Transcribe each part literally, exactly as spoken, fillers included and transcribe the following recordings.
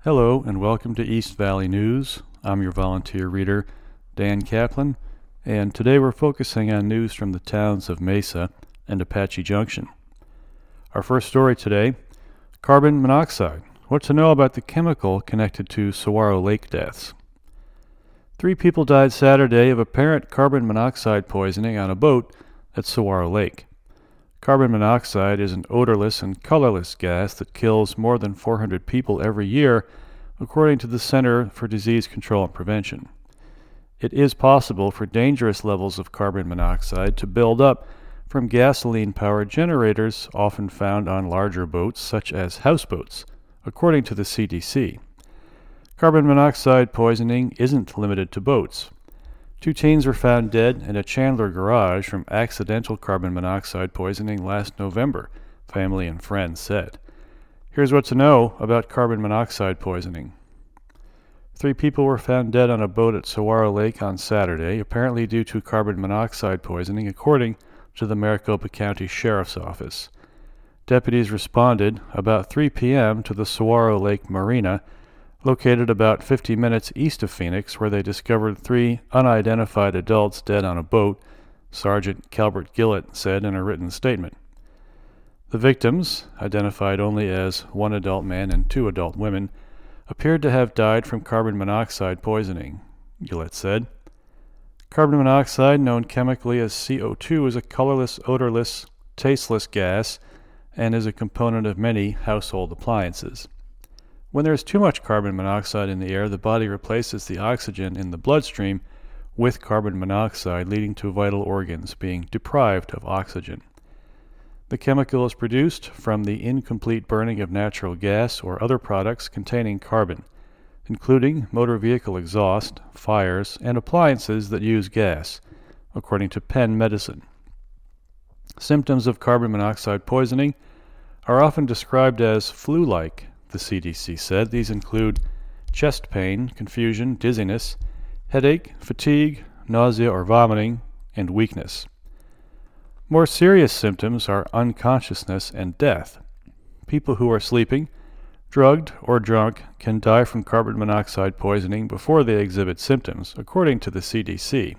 Hello and welcome to East Valley News. I'm your volunteer reader, Dan Kaplan, and today we're focusing on news from the towns of Mesa and Apache Junction. Our first story today, carbon monoxide. What to know about the chemical connected to Saguaro Lake deaths. Three people died Saturday of apparent carbon monoxide poisoning on a boat at Saguaro Lake. Carbon monoxide is an odorless and colorless gas that kills more than four hundred people every year, according to the Center for Disease Control and Prevention. It is possible for dangerous levels of carbon monoxide to build up from gasoline-powered generators often found on larger boats such as houseboats, according to the C D C. Carbon monoxide poisoning isn't limited to boats. Two teens were found dead in a Chandler garage from accidental carbon monoxide poisoning last November, family and friends said. Here's what to know about carbon monoxide poisoning. Three people were found dead on a boat at Saguaro Lake on Saturday, apparently due to carbon monoxide poisoning, according to the Maricopa County Sheriff's Office. Deputies responded about three p.m. to the Saguaro Lake Marina, located about fifty minutes east of Phoenix, where they discovered three unidentified adults dead on a boat, Sergeant Calbert Gillett said in a written statement. The victims, identified only as one adult man and two adult women, appeared to have died from carbon monoxide poisoning, Gillett said. Carbon monoxide, known chemically as C O two, is a colorless, odorless, tasteless gas and is a component of many household appliances. When there is too much carbon monoxide in the air, the body replaces the oxygen in the bloodstream with carbon monoxide, leading to vital organs being deprived of oxygen. The chemical is produced from the incomplete burning of natural gas or other products containing carbon, including motor vehicle exhaust, fires, and appliances that use gas, according to Penn Medicine. Symptoms of carbon monoxide poisoning are often described as flu-like, the C D C said. These include chest pain, confusion, dizziness, headache, fatigue, nausea or vomiting, and weakness. More serious symptoms are unconsciousness and death. People who are sleeping, drugged, or drunk can die from carbon monoxide poisoning before they exhibit symptoms, according to the C D C.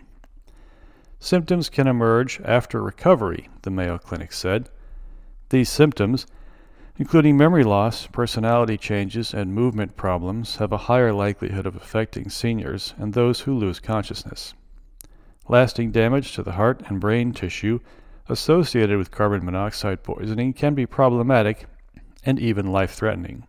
Symptoms can emerge after recovery, the Mayo Clinic said. These symptoms, including memory loss, personality changes, and movement problems, have a higher likelihood of affecting seniors and those who lose consciousness. Lasting damage to the heart and brain tissue associated with carbon monoxide poisoning can be problematic and even life-threatening.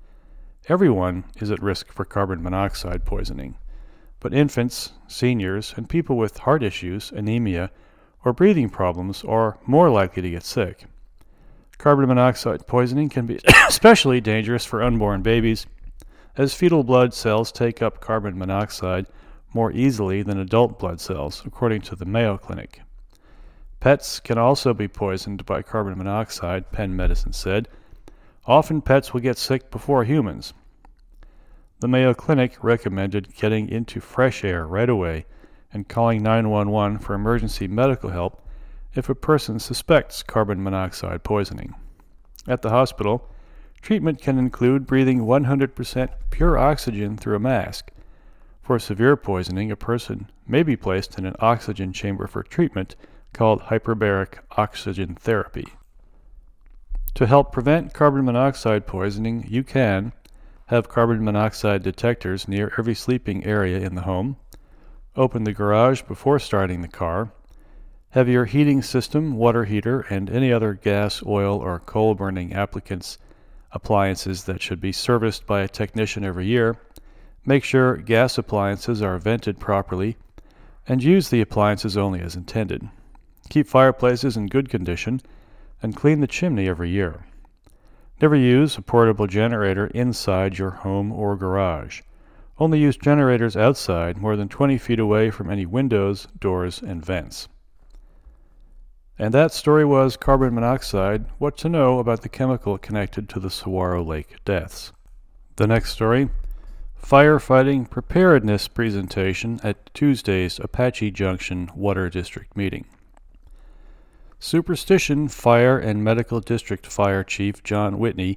Everyone is at risk for carbon monoxide poisoning, but infants, seniors, and people with heart issues, anemia, or breathing problems are more likely to get sick. Carbon monoxide poisoning can be especially dangerous for unborn babies, as fetal blood cells take up carbon monoxide more easily than adult blood cells, according to the Mayo Clinic. Pets can also be poisoned by carbon monoxide, Penn Medicine said. Often pets will get sick before humans. The Mayo Clinic recommended getting into fresh air right away and calling nine one one for emergency medical help if a person suspects carbon monoxide poisoning. At the hospital, treatment can include breathing one hundred percent pure oxygen through a mask. For severe poisoning, a person may be placed in an oxygen chamber for treatment called hyperbaric oxygen therapy. To help prevent carbon monoxide poisoning, you can have carbon monoxide detectors near every sleeping area in the home, open the garage before starting the car, have your heating system, water heater, and any other gas, oil, or coal-burning applicants appliances that should be serviced by a technician every year. Make sure gas appliances are vented properly, and use the appliances only as intended. Keep fireplaces in good condition, and clean the chimney every year. Never use a portable generator inside your home or garage. Only use generators outside, more than twenty feet away from any windows, doors, and vents. And that story was carbon monoxide, what to know about the chemical connected to the Saguaro Lake deaths. The next story, firefighting preparedness presentation at Tuesday's Apache Junction Water District meeting. Superstition Fire and Medical District Fire Chief John Whitney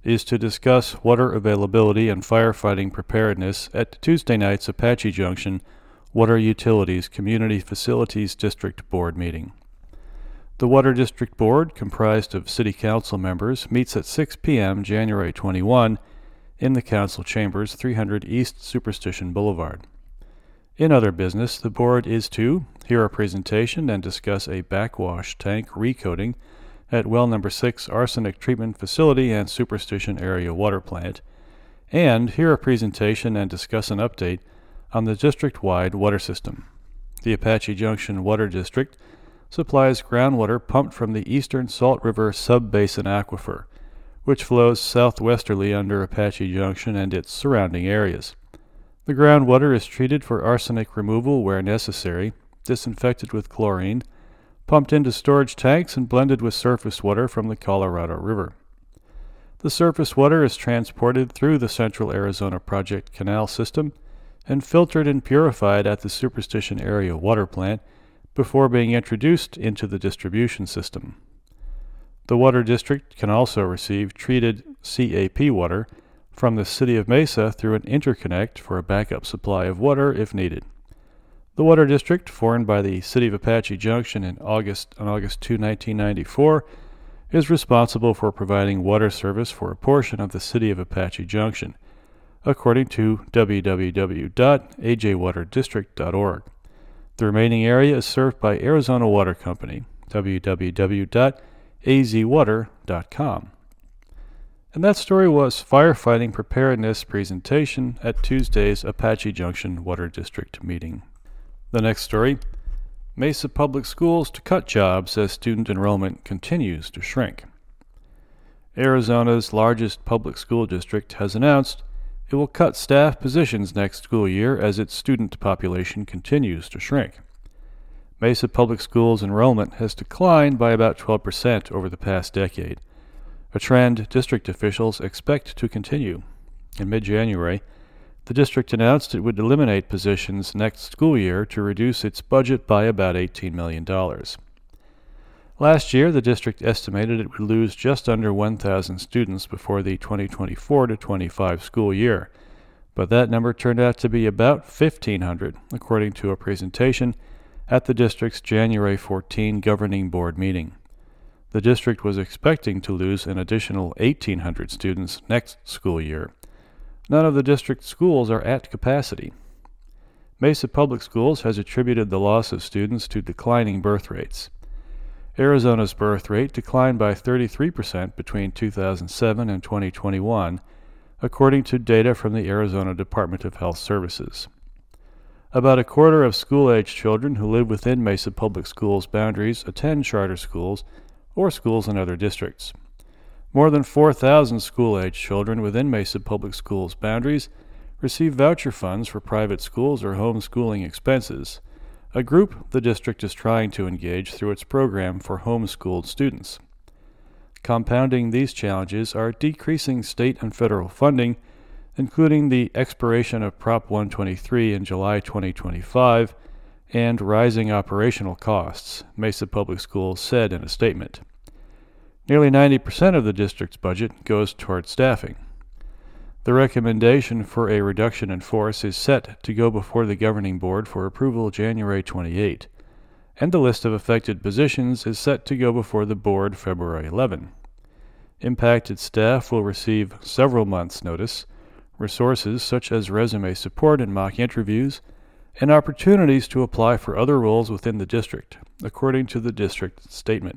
is to discuss water availability and firefighting preparedness at Tuesday night's Apache Junction Water Utilities Community Facilities District Board meeting. The Water District Board, comprised of City Council members, meets at six p.m. January twenty-first in the Council Chambers, three hundred East Superstition Boulevard. In other business, the Board is to hear a presentation and discuss a backwash tank recoating at Well Number six Arsenic Treatment Facility and Superstition Area Water Plant, and hear a presentation and discuss an update on the district-wide water system. The Apache Junction Water District supplies groundwater pumped from the Eastern Salt River Sub-Basin Aquifer, which flows southwesterly under Apache Junction and its surrounding areas. The groundwater is treated for arsenic removal where necessary, disinfected with chlorine, pumped into storage tanks, and blended with surface water from the Colorado River. The surface water is transported through the Central Arizona Project Canal System and filtered and purified at the Superstition Area Water Plant before being introduced into the distribution system. The Water District can also receive treated C A P water from the City of Mesa through an interconnect for a backup supply of water if needed. The Water District, formed by the City of Apache Junction in August, on August second, nineteen ninety-four, is responsible for providing water service for a portion of the City of Apache Junction, according to w w w dot a j water district dot org. The remaining area is served by Arizona Water Company, w w w dot a z water dot com. And that story was Firefighting Preparedness Presentation at Tuesday's Apache Junction Water District meeting. The next story, Mesa Public Schools to cut jobs as student enrollment continues to shrink. Arizona's largest public school district has announced it will cut staff positions next school year as its student population continues to shrink. Mesa Public Schools enrollment has declined by about twelve percent over the past decade, a trend district officials expect to continue. In mid-January, the district announced it would eliminate positions next school year to reduce its budget by about eighteen million dollars. Last year, the district estimated it would lose just under one thousand students before the twenty twenty-four to twenty-five school year, but that number turned out to be about fifteen hundred, according to a presentation at the district's January fourteenth Governing Board meeting. The district was expecting to lose an additional eighteen hundred students next school year. None of the district's schools are at capacity. Mesa Public Schools has attributed the loss of students to declining birth rates. Arizona's birth rate declined by thirty-three percent between two thousand seven and twenty twenty-one, according to data from the Arizona Department of Health Services. About a quarter of school-age children who live within Mesa Public Schools boundaries attend charter schools or schools in other districts. More than four thousand school-age children within Mesa Public Schools boundaries receive voucher funds for private schools or homeschooling expenses, a group the district is trying to engage through its program for homeschooled students. Compounding these challenges are decreasing state and federal funding, including the expiration of Prop one twenty-three in July twenty twenty-five, and rising operational costs, Mesa Public Schools said in a statement. Nearly ninety percent of the district's budget goes toward staffing. The recommendation for a reduction in force is set to go before the Governing Board for approval January twenty-eighth, and the list of affected positions is set to go before the Board February eleventh. Impacted staff will receive several months' notice, resources such as resume support and mock interviews, and opportunities to apply for other roles within the district, according to the district statement.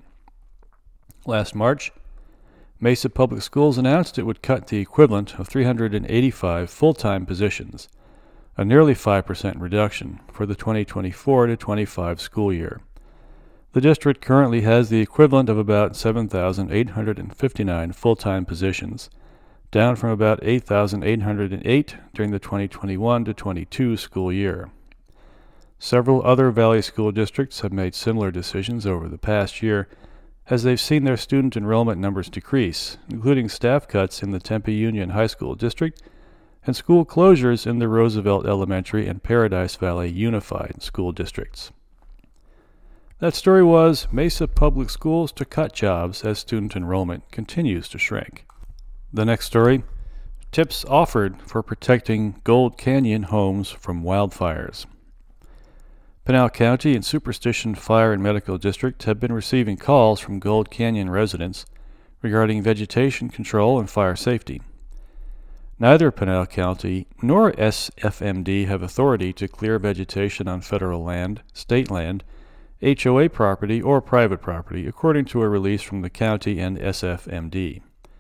Last March, Mesa Public Schools announced it would cut the equivalent of three hundred eighty-five full-time positions, a nearly five percent reduction for the twenty twenty-four to twenty-five school year. The district currently has the equivalent of about seven thousand eight hundred fifty-nine full-time positions, down from about eight thousand eight hundred eight during the twenty twenty-one to twenty-two school year. Several other Valley School districts have made similar decisions over the past year, as they've seen their student enrollment numbers decrease, including staff cuts in the Tempe Union High School District and school closures in the Roosevelt Elementary and Paradise Valley Unified School Districts. That story was Mesa Public Schools to cut jobs as student enrollment continues to shrink. The next story, tips offered for protecting Gold Canyon homes from wildfires. Pinal County and Superstition Fire and Medical District have been receiving calls from Gold Canyon residents regarding vegetation control and fire safety. Neither Pinal County nor S F M D have authority to clear vegetation on federal land, state land, H O A property, or private property, according to a release from the county and S F M D.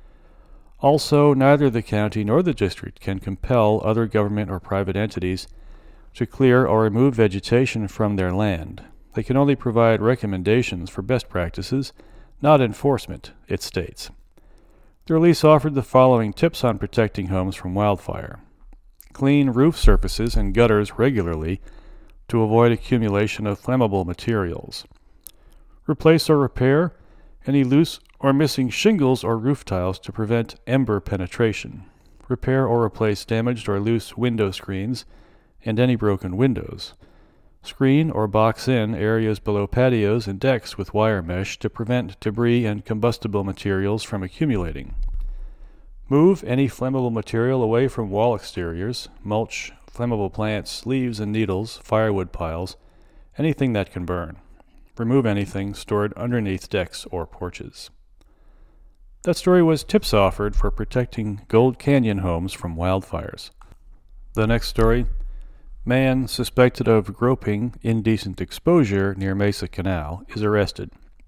Also, neither the county nor the district can compel other government or private entities to clear or remove vegetation from their land. They can only provide recommendations for best practices, not enforcement, it states. The release offered the following tips on protecting homes from wildfire. Clean roof surfaces and gutters regularly to avoid accumulation of flammable materials. Replace or repair any loose or missing shingles or roof tiles to prevent ember penetration. Repair or replace damaged or loose window screens and any broken windows. Screen or box in areas below patios and decks with wire mesh to prevent debris and combustible materials from accumulating. Move any flammable material away from wall exteriors, mulch, flammable plants, leaves and needles, firewood piles, anything that can burn. Remove anything stored underneath decks or porches. That story was tips offered for protecting Gold Canyon homes from wildfires. The next story, man suspected of groping indecent exposure near Mesa Canal is arrested.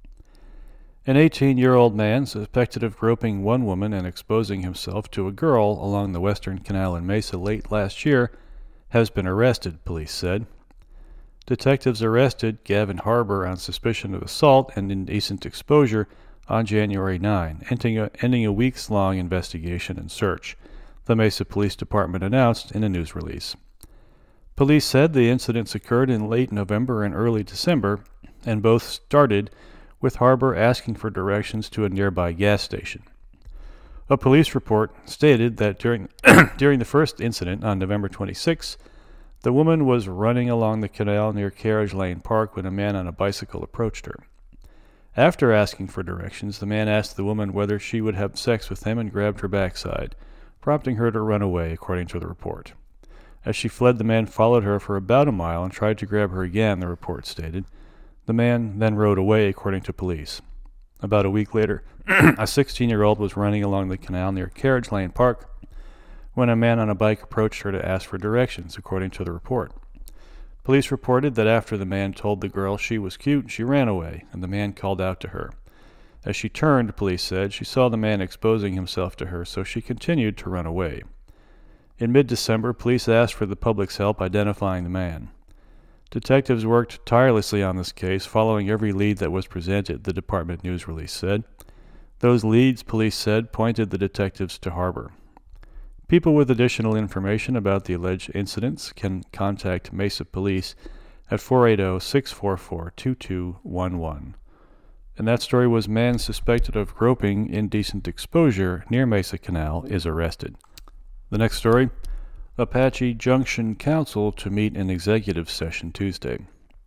An eighteen-year-old man suspected of groping one woman and exposing himself to a girl along the western canal in Mesa late last year has been arrested, police said. Detectives arrested Gavin Harbor on suspicion of assault and indecent exposure on January ninth, ending a, ending a weeks-long investigation and search, the Mesa Police Department announced in a news release. Police said the incidents occurred in late November and early December, and both started with Harbor asking for directions to a nearby gas station. A police report stated that during during the first incident on November twenty-sixth, the woman was running along the canal near Carriage Lane Park when a man on a bicycle approached her. After asking for directions, the man asked the woman whether she would have sex with him and grabbed her backside, prompting her to run away, according to the report. As she fled, the man followed her for about a mile and tried to grab her again, the report stated. The man then rode away, according to police. About a week later, a sixteen-year-old was running along the canal near Carriage Lane Park when a man on a bike approached her to ask for directions, according to the report. Police reported that after the man told the girl she was cute, she ran away, and the man called out to her. As she turned, police said, she saw the man exposing himself to her, so she continued to run away. In mid-December, police asked for the public's help identifying the man. Detectives worked tirelessly on this case, following every lead that was presented, the department news release said. Those leads, police said, pointed the detectives to Harbor. People with additional information about the alleged incidents can contact Mesa Police at four eight zero, six four four, two two one one. And that story was man suspected of groping indecent exposure near Mesa Canal is arrested. The next story, Apache Junction Council to meet in executive session Tuesday.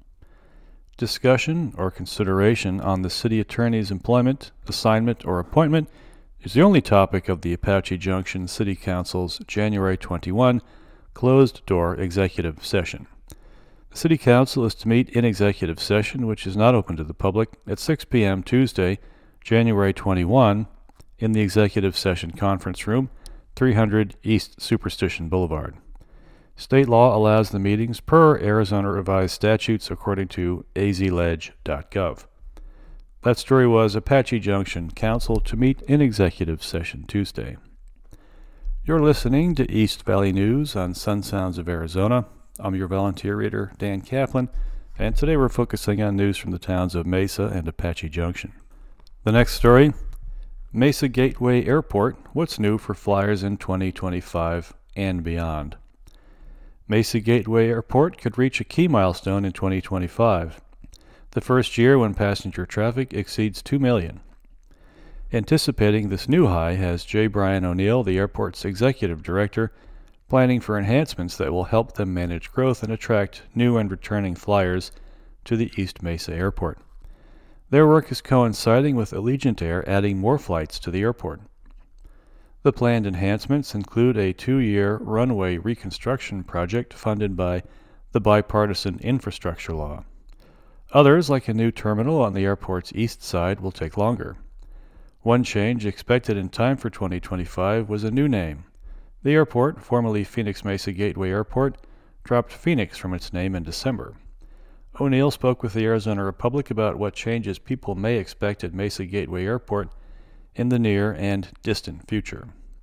Discussion or consideration on the city attorney's employment, assignment, or appointment is the only topic of the Apache Junction City Council's January twenty-first closed-door executive session. The City Council is to meet in executive session, which is not open to the public, at six p.m. Tuesday, January twenty-first, in the Executive Session Conference Room, three hundred East Superstition Boulevard. State law allows the meetings per Arizona Revised Statutes according to a z ledge dot gov. That story was Apache Junction Council to meet in executive session Tuesday. You're listening to East Valley News on Sun Sounds of Arizona. I'm your volunteer reader, Dan Kaplan, and today we're focusing on news from the towns of Mesa and Apache Junction. The next story, Mesa Gateway Airport, what's new for flyers in twenty twenty-five and beyond. Mesa Gateway Airport could reach a key milestone in twenty twenty-five, the first year when passenger traffic exceeds two million. Anticipating this new high has J. Brian O'Neill, the airport's executive director, planning for enhancements that will help them manage growth and attract new and returning flyers to the East Mesa Airport. Their work is coinciding with Allegiant Air adding more flights to the airport. The planned enhancements include a two-year runway reconstruction project funded by the Bipartisan Infrastructure Law. Others, like a new terminal on the airport's east side, will take longer. One change expected in time for twenty twenty-five was a new name. The airport, formerly Phoenix Mesa Gateway Airport, dropped Phoenix from its name in December. O'Neill spoke with the Arizona Republic about what changes people may expect at Mesa Gateway Airport in the near and distant future.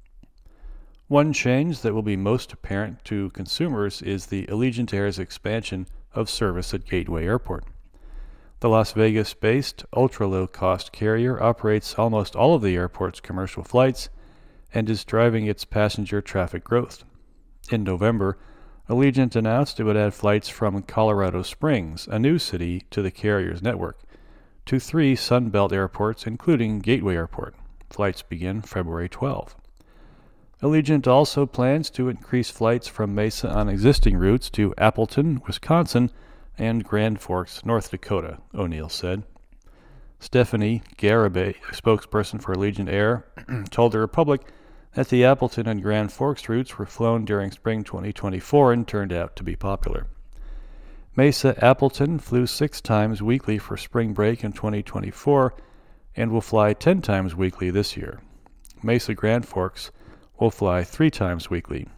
One change that will be most apparent to consumers is the Allegiant Air's expansion of service at Gateway Airport. The Las Vegas-based ultra-low-cost carrier operates almost all of the airport's commercial flights and is driving its passenger traffic growth. In November, Allegiant announced it would add flights from Colorado Springs, a new city to the carrier's network, to three Sunbelt airports, including Gateway Airport. Flights begin February twelfth. Allegiant also plans to increase flights from Mesa on existing routes to Appleton, Wisconsin, and Grand Forks, North Dakota, O'Neill said. Stephanie Garibay, a spokesperson for Allegiant Air, told the Republic that the Appleton and Grand Forks routes were flown during spring twenty twenty-four and turned out to be popular. Mesa Appleton flew six times weekly for spring break in twenty twenty-four and will fly ten times weekly this year. Mesa Grand Forks will fly three times weekly.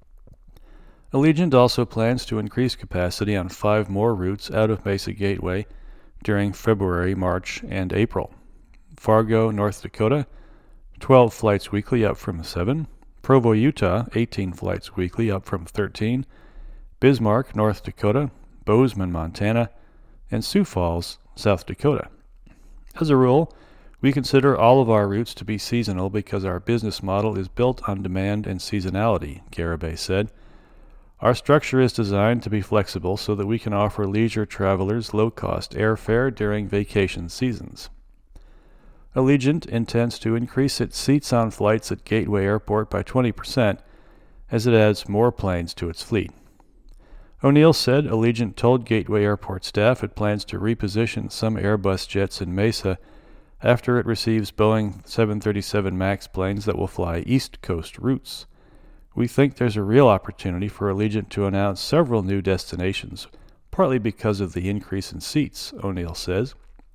Allegiant also plans to increase capacity on five more routes out of Mesa Gateway during February, March, and April. Fargo, North Dakota, twelve flights weekly, up from seven. Provo, Utah, eighteen flights weekly, up from thirteen. Bismarck, North Dakota, Bozeman, Montana, and Sioux Falls, South Dakota. As a rule, we consider all of our routes to be seasonal because our business model is built on demand and seasonality, Garibay said. Our structure is designed to be flexible so that we can offer leisure travelers low-cost airfare during vacation seasons. Allegiant intends to increase its seats on flights at Gateway Airport by twenty percent as it adds more planes to its fleet. O'Neill said Allegiant told Gateway Airport staff it plans to reposition some Airbus jets in Mesa after it receives Boeing seven thirty-seven MAX planes that will fly East Coast routes. We think there's a real opportunity for Allegiant to announce several new destinations, partly because of the increase in seats, O'Neill says.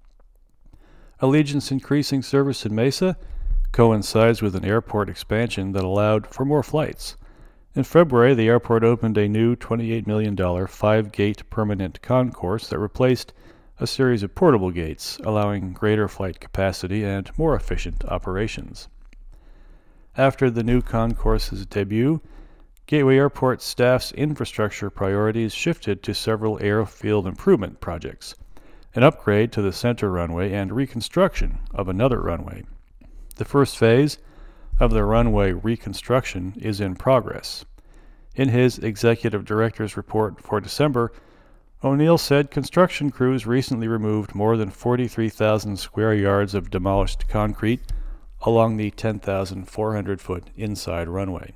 Allegiant's increasing service in Mesa coincides with an airport expansion that allowed for more flights. In February, the airport opened a new twenty-eight million dollars five-gate permanent concourse that replaced a series of portable gates, allowing greater flight capacity and more efficient operations. After the new concourse's debut, Gateway Airport staff's infrastructure priorities shifted to several airfield improvement projects, an upgrade to the center runway and reconstruction of another runway. The first phase of the runway reconstruction is in progress. In his executive director's report for December, O'Neill said construction crews recently removed more than forty-three thousand square yards of demolished concrete along the ten thousand four hundred foot inside runway.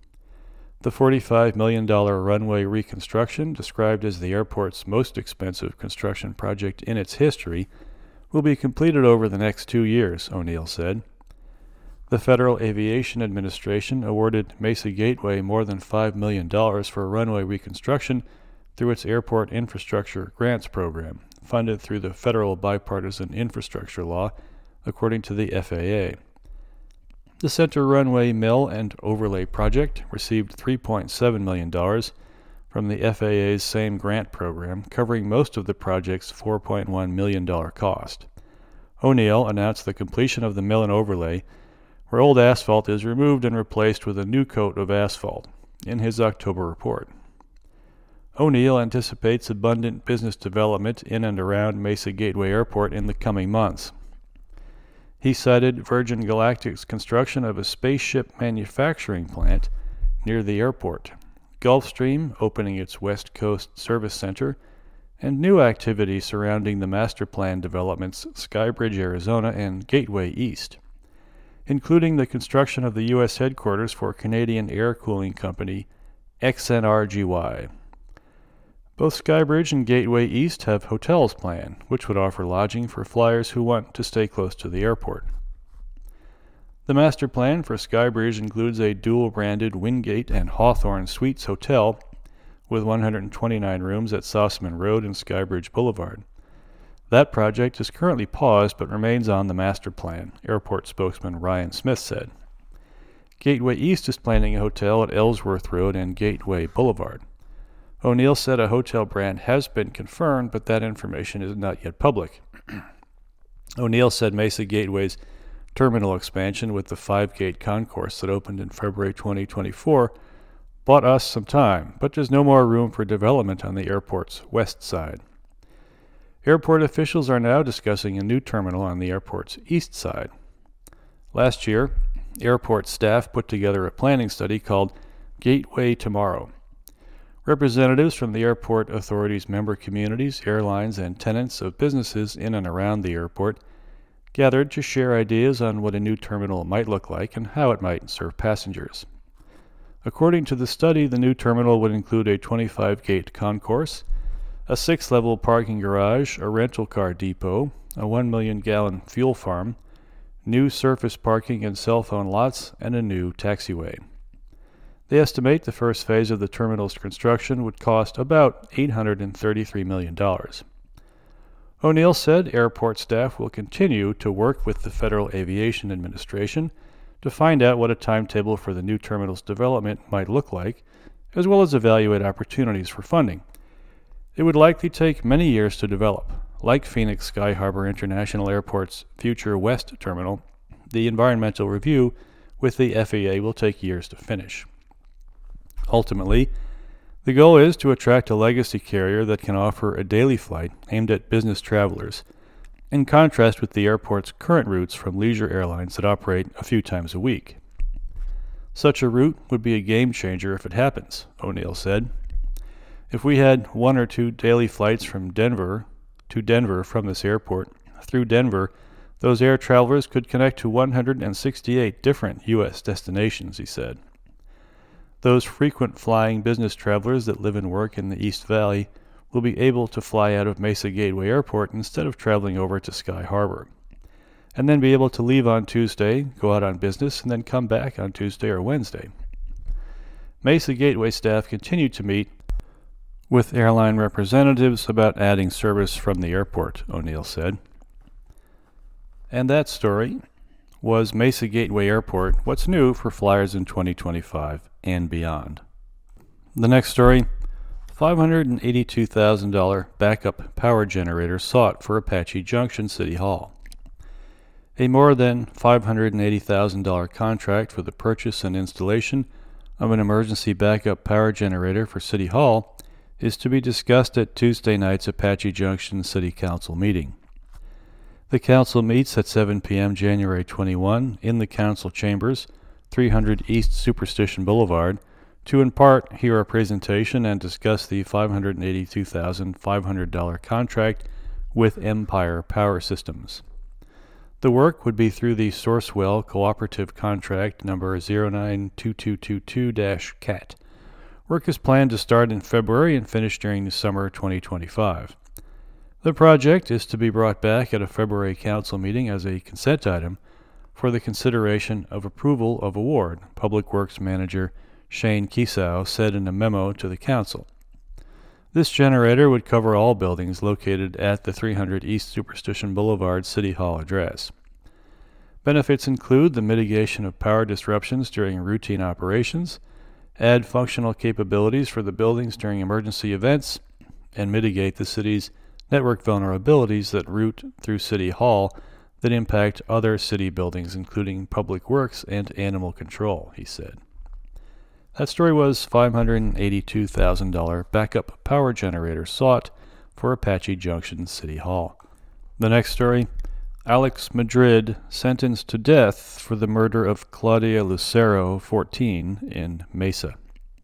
The forty-five million dollars runway reconstruction, described as the airport's most expensive construction project in its history, will be completed over the next two years, O'Neill said. The Federal Aviation Administration awarded Mesa Gateway more than five million dollars for runway reconstruction through its Airport Infrastructure Grants Program, funded through the Federal Bipartisan Infrastructure Law, according to the F A A. The Center Runway Mill and Overlay Project received three point seven million dollars from the F A A's same grant program, covering most of the project's four point one million dollars cost. O'Neill announced the completion of the mill and overlay, where old asphalt is removed and replaced with a new coat of asphalt, in his October report. O'Neill anticipates abundant business development in and around Mesa Gateway Airport in the coming months. He cited Virgin Galactic's construction of a spaceship manufacturing plant near the airport, Gulfstream opening its West Coast Service Center, and new activity surrounding the master plan developments Skybridge, Arizona, and Gateway East, including the construction of the U S headquarters for Canadian air cooling company X N R G Y. Both Skybridge and Gateway East have hotels planned, which would offer lodging for flyers who want to stay close to the airport. The master plan for Skybridge includes a dual-branded Wingate and Hawthorne Suites hotel with one hundred twenty-nine rooms at Sossaman Road and Skybridge Boulevard. That project is currently paused but remains on the master plan, airport spokesman Ryan Smith said. Gateway East is planning a hotel at Ellsworth Road and Gateway Boulevard. O'Neill said a hotel brand has been confirmed, but that information is not yet public. O'Neill said Mesa Gateway's terminal expansion with the five-gate concourse that opened in February twenty twenty-four bought us some time, but there's no more room for development on the airport's west side. Airport officials are now discussing a new terminal on the airport's east side. Last year, airport staff put together a planning study called Gateway Tomorrow. Representatives from the airport authority's member communities, airlines, and tenants of businesses in and around the airport gathered to share ideas on what a new terminal might look like and how it might serve passengers. According to the study, the new terminal would include a twenty-five-gate concourse, a six-level parking garage, a rental car depot, a one million gallon fuel farm, new surface parking and cell phone lots, and a new taxiway. They estimate the first phase of the terminal's construction would cost about eight hundred thirty-three million dollars. O'Neill said airport staff will continue to work with the Federal Aviation Administration to find out what a timetable for the new terminal's development might look like, as well as evaluate opportunities for funding. It would likely take many years to develop. Like Phoenix Sky Harbor International Airport's future West terminal, the environmental review with the F A A will take years to finish. Ultimately, the goal is to attract a legacy carrier that can offer a daily flight aimed at business travelers, in contrast with the airport's current routes from leisure airlines that operate a few times a week. Such a route would be a game changer if it happens, O'Neill said. If we had one or two daily flights from Denver to Denver from this airport through Denver, those air travelers could connect to one hundred sixty-eight different U S destinations, he said. Those frequent flying business travelers that live and work in the East Valley will be able to fly out of Mesa Gateway Airport instead of traveling over to Sky Harbor, and then be able to leave on Tuesday, go out on business, and then come back on Tuesday or Wednesday. Mesa Gateway staff continue to meet with airline representatives about adding service from the airport, O'Neill said. And that story was Mesa Gateway Airport, what's new for flyers in twenty twenty-five and beyond. The next story, five hundred eighty-two thousand dollars backup power generator sought for Apache Junction City Hall. A more than five hundred eighty thousand dollars contract for the purchase and installation of an emergency backup power generator for City Hall is to be discussed at Tuesday night's Apache Junction City Council meeting. The council meets at seven p.m. January twenty-first in the council chambers, three hundred East Superstition Boulevard, to in part hear a presentation and discuss the five hundred eighty-two thousand five hundred dollars contract with Empire Power Systems. The work would be through the Sourcewell Cooperative Contract number zero nine two two two two dash C A T. Work is planned to start in February and finish during the summer twenty twenty-five. The project is to be brought back at a February council meeting as a consent item for the consideration of approval of award, Public Works Manager Shane Kiesau said in a memo to the council. This generator would cover all buildings located at the three hundred East Superstition Boulevard City Hall address. Benefits include the mitigation of power disruptions during routine operations, add functional capabilities for the buildings during emergency events, and mitigate the city's network vulnerabilities that route through City Hall that impact other city buildings, including Public Works and Animal Control, he said. That story was five hundred eighty-two thousand dollars backup power generator sought for Apache Junction City Hall. The next story, Alex Madrid sentenced to death for the murder of Claudia Lucero, fourteen, in Mesa.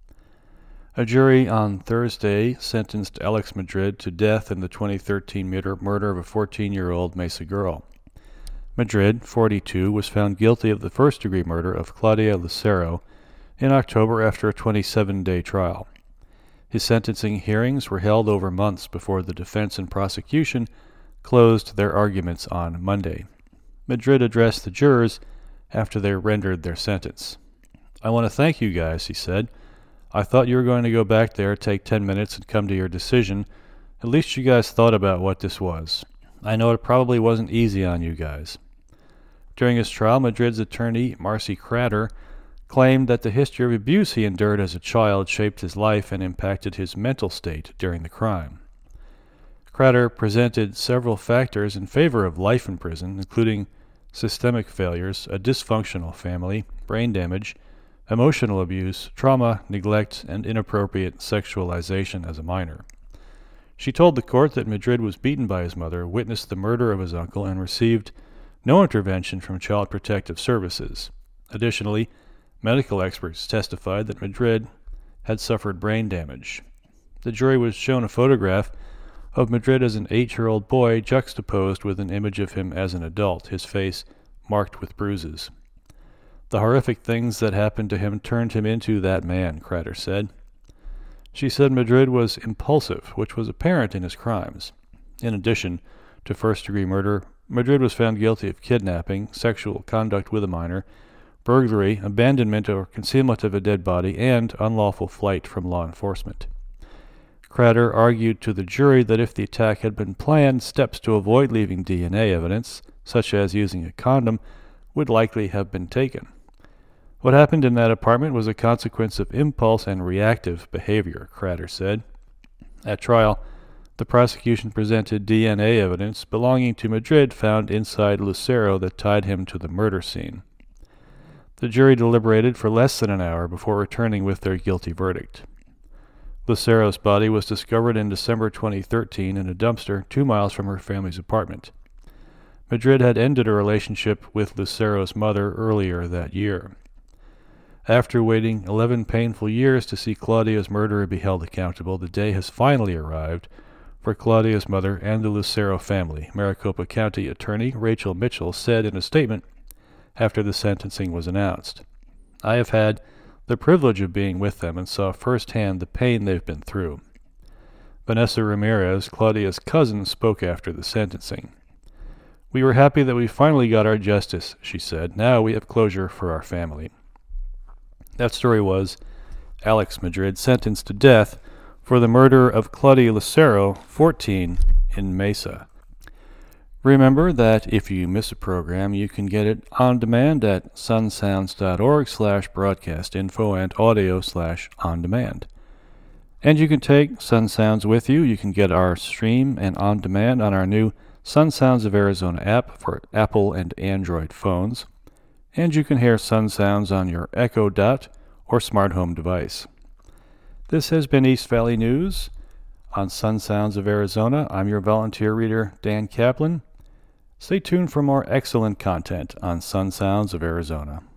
A jury on Thursday sentenced Alex Madrid to death in the twenty thirteen murder of a fourteen-year-old Mesa girl. Madrid, forty-two, was found guilty of the first-degree murder of Claudia Lucero in October after a twenty-seven day trial. His sentencing hearings were held over months before the defense and prosecution closed their arguments on Monday. Madrid addressed the jurors after they rendered their sentence. "I want to thank you guys," he said. "I thought you were going to go back there, take ten minutes, and come to your decision. At least you guys thought about what this was. I know it probably wasn't easy on you guys." During his trial, Madrid's attorney, Marcy Kratter, claimed that the history of abuse he endured as a child shaped his life and impacted his mental state during the crime. Kratter presented several factors in favor of life in prison, including systemic failures, a dysfunctional family, brain damage, emotional abuse, trauma, neglect, and inappropriate sexualization as a minor. She told the court that Madrid was beaten by his mother, witnessed the murder of his uncle, and received no intervention from Child Protective Services. Additionally, medical experts testified that Madrid had suffered brain damage. The jury was shown a photograph of Madrid as an eight-year-old boy juxtaposed with an image of him as an adult, his face marked with bruises. "The horrific things that happened to him turned him into that man," Kratter said. She said Madrid was impulsive, which was apparent in his crimes. In addition to first-degree murder, Madrid was found guilty of kidnapping, sexual conduct with a minor, burglary, abandonment or concealment of a dead body, and unlawful flight from law enforcement. Kratter argued to the jury that if the attack had been planned, steps to avoid leaving D N A evidence, such as using a condom, would likely have been taken. "What happened in that apartment was a consequence of impulse and reactive behavior," Kratter said. At trial, the prosecution presented D N A evidence belonging to Madrid found inside Lucero that tied him to the murder scene. The jury deliberated for less than an hour before returning with their guilty verdict. Lucero's body was discovered in December twenty thirteen in a dumpster two miles from her family's apartment. Madrid had ended a relationship with Lucero's mother earlier that year. After waiting eleven painful years to see Claudia's murderer be held accountable, the day has finally arrived for Claudia's mother and the Lucero family, Maricopa County Attorney Rachel Mitchell said in a statement after the sentencing was announced. "I have had the privilege of being with them and saw firsthand the pain they've been through." Vanessa Ramirez, Claudia's cousin, spoke after the sentencing. "We were happy that we finally got our justice," she said. "Now we have closure for our family." That story was Alex Madrid, sentenced to death for the murder of Claudia Lucero, fourteen, in Mesa. Remember that if you miss a program, you can get it on demand at sunsounds.org slash broadcast info and audio slash on demand. And you can take Sun Sounds with you. You can get our stream and on demand on our new Sun Sounds of Arizona app for Apple and Android phones. And you can hear Sun Sounds on your Echo Dot or smart home device. This has been East Valley News on Sun Sounds of Arizona. I'm your volunteer reader, Dan Kaplan. Stay tuned for more excellent content on Sun Sounds of Arizona.